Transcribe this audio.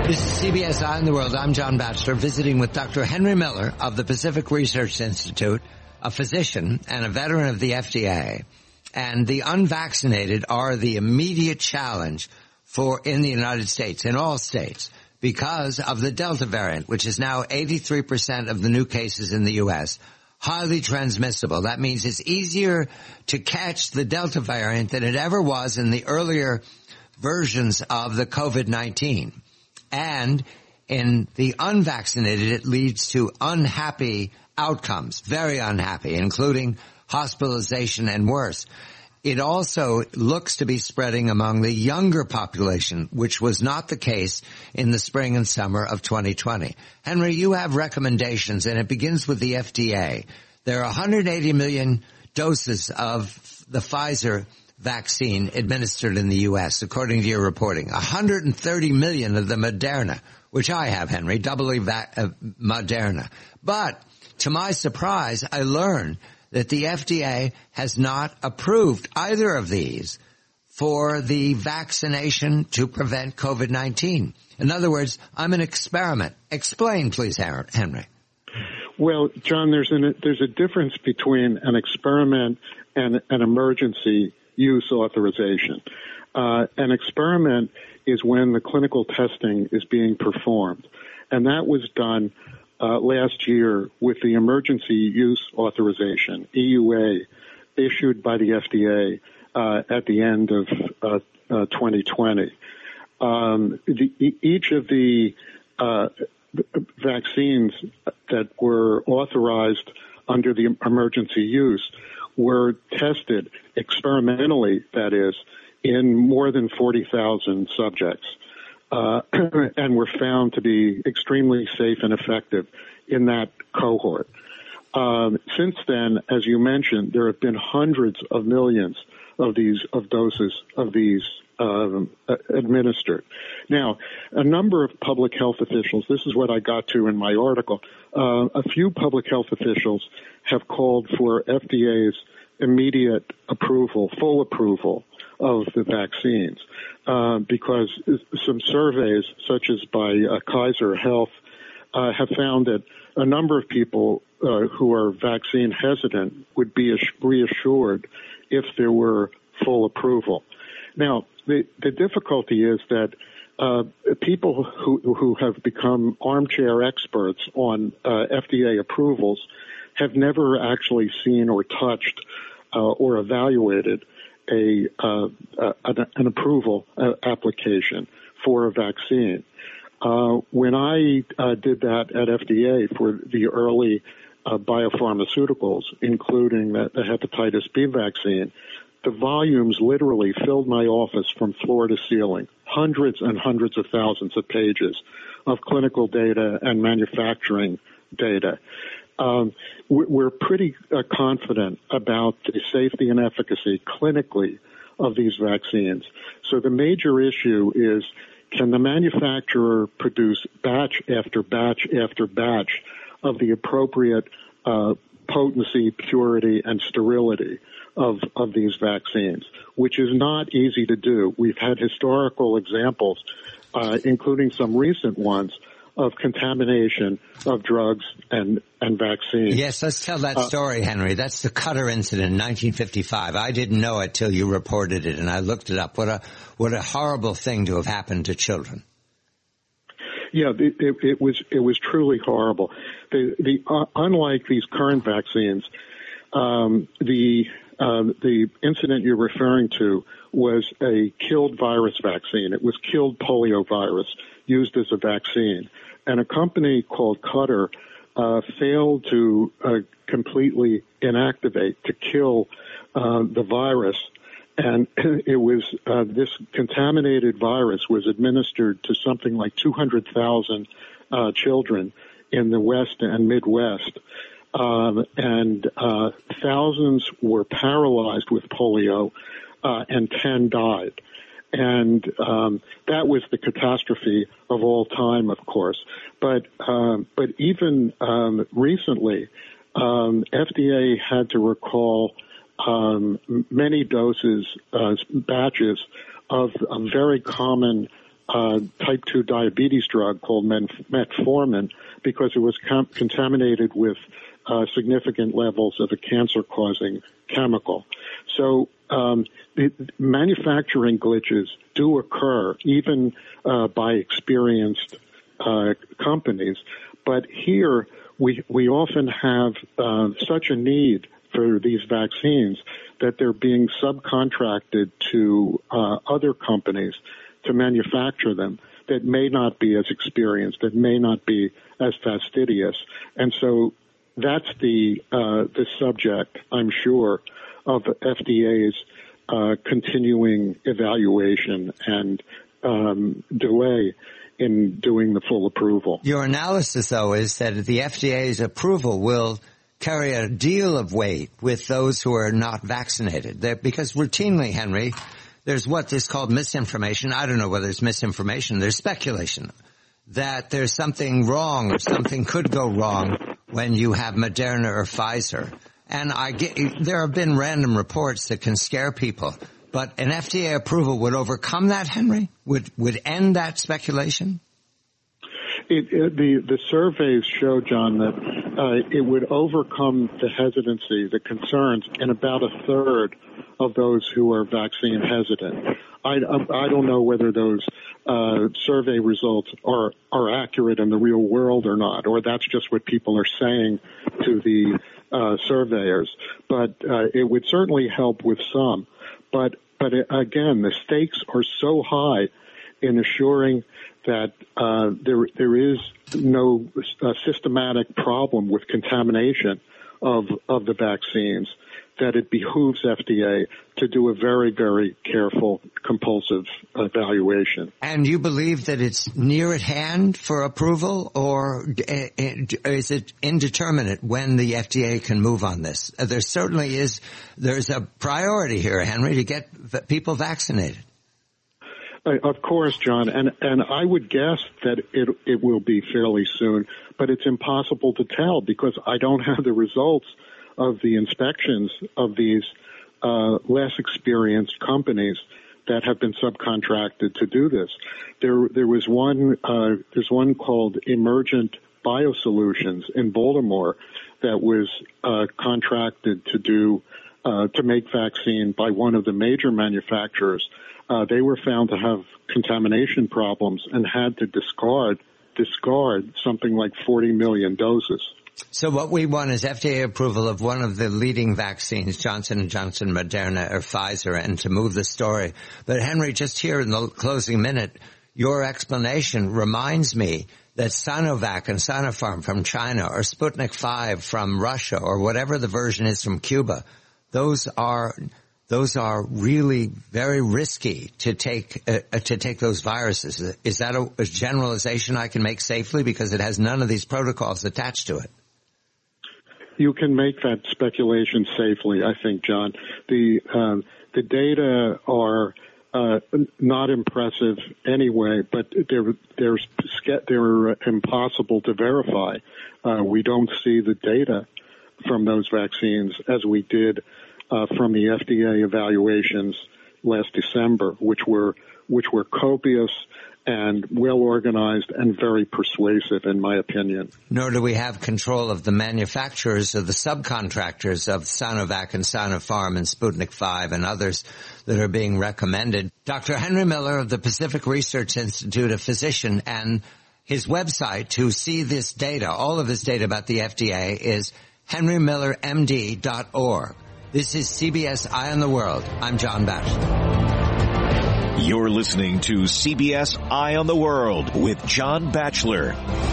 This is CBS Eye on the World. I'm John Batchelor, visiting with Dr. Henry Miller of the Pacific Research Institute, a physician and a veteran of the FDA. And the unvaccinated are the immediate challenge in the United States, in all states, because of the Delta variant, which is now 83% of the new cases in the U.S., highly transmissible. That means it's easier to catch the Delta variant than it ever was in the earlier versions of the COVID-19. And in the unvaccinated, it leads to unhappy outcomes, very unhappy, including hospitalization and worse. It also looks to be spreading among the younger population, which was not the case in the spring and summer of 2020. Henry, you have recommendations, and it begins with the FDA. There are 180 million doses of the Pfizer vaccine administered in the U.S., according to your reporting. 130 million of the Moderna, which I have, Henry, doubly Moderna. But to my surprise, I learned that the FDA has not approved either of these for the vaccination to prevent COVID-19. In other words, I'm an experiment. Explain, please, Henry. Well, John, there's a difference between an experiment and an emergency use authorization. An experiment is when the clinical testing is being performed, and that was done last year with the emergency use authorization, EUA, issued by the FDA at the end of 2020. Each of the vaccines that were authorized under the emergency use were tested experimentally, that is, in more than 40,000 subjects, and were found to be extremely safe and effective in that cohort. Since then, as you mentioned, there have been hundreds of millions of doses of these administered. Now, a number of public health officials, this is what I got to in my article, a few public health officials have called for FDA's immediate approval, full approval of the vaccines, because some surveys, such as by Kaiser Health, have found that a number of people who are vaccine hesitant would be reassured if there were full approval. Now, the difficulty is that people who have become armchair experts on FDA approvals have never actually seen or touched or evaluated an approval application for a vaccine. When I did that at FDA for the early biopharmaceuticals, including the hepatitis B vaccine, the volumes literally filled my office from floor to ceiling, hundreds and hundreds of thousands of pages of clinical data and manufacturing data. We're pretty confident about the safety and efficacy clinically of these vaccines. So the major issue is, can the manufacturer produce batch after batch after batch of the appropriate potency, purity, and sterility of these vaccines, which is not easy to do. We've had historical examples, including some recent ones, of contamination of drugs and vaccines. Yes, let's tell that story, Henry. That's the Cutter incident in 1955. I didn't know it till you reported it, and I looked it up. What a horrible thing to have happened to children. Yeah, it was truly horrible. Unlike these current vaccines, the incident you're referring to was a killed virus vaccine. It was killed polio virus used as a vaccine. And a company called Cutter failed to completely inactivate, to kill the virus. And it was this contaminated virus was administered to something like 200,000 children in the West and Midwest. And thousands were paralyzed with polio, and 10 died. And that was the catastrophe of all time, of course. But even recently, FDA had to recall many doses, batches of a very common type 2 diabetes drug called metformin because it was contaminated with significant levels of a cancer-causing chemical. So manufacturing glitches do occur even by experienced companies. But here we often have such a need for these vaccines that they're being subcontracted to other companies to manufacture them that may not be as experienced, that may not be as fastidious. And so that's the subject, I'm sure, of FDA's continuing evaluation and delay in doing the full approval. Your analysis, though, is that the FDA's approval will carry a deal of weight with those who are not vaccinated. Because routinely, Henry, there's what is called misinformation. I don't know whether it's misinformation. There's speculation that there's something wrong or something could go wrong when you have Moderna or Pfizer. And there have been random reports that can scare people. But an FDA approval would overcome that, Henry? Would end that speculation? The surveys show, John, that it would overcome the hesitancy, the concerns, in about a third of those who are vaccine hesitant. I don't know whether those survey results are accurate in the real world or not, or that's just what people are saying to the surveyors. But it would certainly help with some. But again, the stakes are so high in assuring that there is no systematic problem with contamination of the vaccines, that it behooves FDA to do a very, very careful, compulsive evaluation. And you believe that it's near at hand for approval, or is it indeterminate when the FDA can move on this? There certainly is. There's a priority here, Henry, to get people vaccinated. Of course, John, and I would guess that it will be fairly soon, but it's impossible to tell because I don't have the results of the inspections of these less experienced companies that have been subcontracted to do this. There was one. There's one called Emergent Biosolutions in Baltimore that was contracted to make vaccine by one of the major manufacturers. They were found to have contamination problems and had to discard something like 40 million doses. So what we want is FDA approval of one of the leading vaccines, Johnson & Johnson, Moderna, or Pfizer, and to move the story. But Henry, just here in the closing minute, your explanation reminds me that Sinovac and Sinopharm from China, or Sputnik 5 from Russia, or whatever the version is from Cuba, those are really very risky to take those viruses. Is that a generalization I can make safely because it has none of these protocols attached to it? You can make that speculation safely, I think, John. The data are not impressive anyway, but they're impossible to verify. We don't see the data from those vaccines as we did from the FDA evaluations last December, which were copious and well organized and very persuasive, in my opinion. Nor do we have control of the manufacturers or the subcontractors of Sinovac and Sinopharm and Sputnik 5 and others that are being recommended. Dr. Henry Miller of the Pacific Research Institute, a physician, and his website to see this data, all of this data about the FDA, is henrymillermd.org. This is CBS Eye on the World. I'm John Batchelor. You're listening to CBS Eye on the World with John Batchelor.